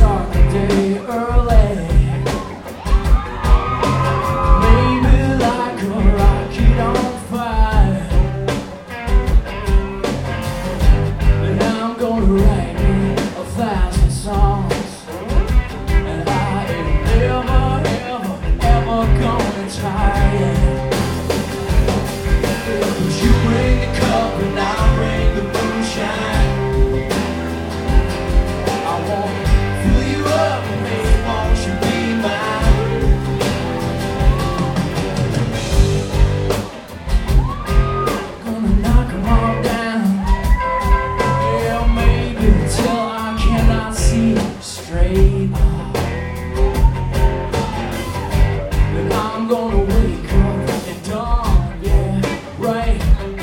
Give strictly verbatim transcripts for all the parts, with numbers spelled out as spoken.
start the day early. Maybe like a rocket on fire. And I'm gonna write me a thousand songs. And I ain't never, ever, ever gonna tire. You bring the cup and I bring the moonshine. I won't fill you up, babe, won't you be mine? Gonna knock 'em all down. Yeah, maybe till I cannot see straight. Then I'm gonna wake up and dawn, yeah, right.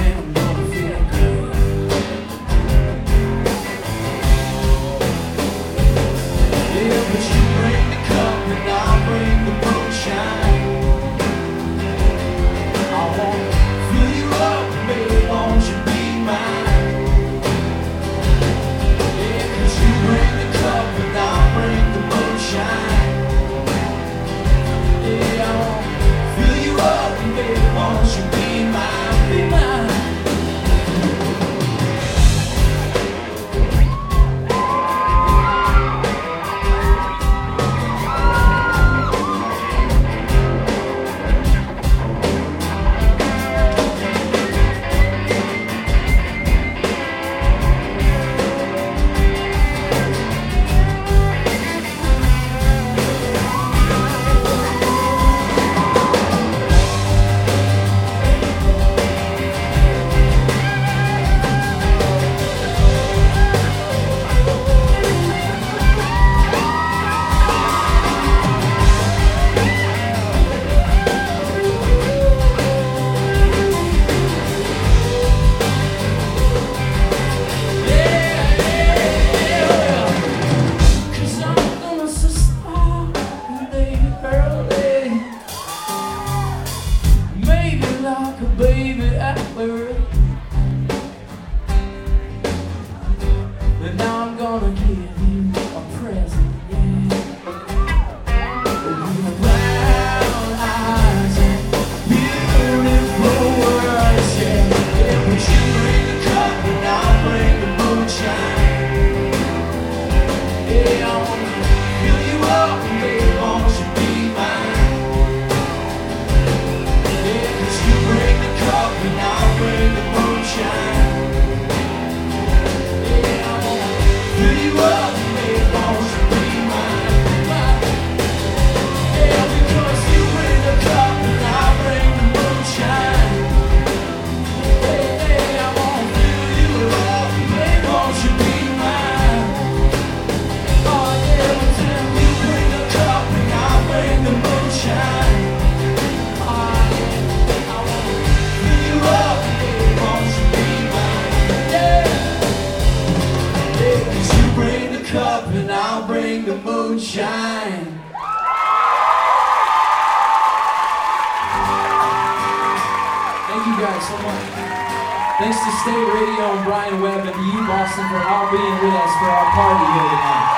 Baby, at birth. And now I'm gonna give you a present, yeah. With brown eyes and beautiful words, yeah. Yeah, but you bring the cup and I'll bring the moonshine. Yeah, I wanna fill you up, baby, won't you be mine? Yeah, 'cause you bring the cup and I'll bring the moonshine. Yeah, I wanna fill you up, baby, won't you be mine? Yeah, because you bring the cup and I'll bring the moonshine. Yeah, I wanna fill you up, baby, won't you be mine? Oh yeah, until you bring the cup and I'll bring the moonshine. Oh yeah, I wanna fill you up, baby, won't you be mine? Yeah, yeah, 'cause you bring the cup and I'll bring the moonshine. Thank you guys so much. Thanks to State Radio and Brian Webb and to you, Boston, for all being with us for our party here tonight.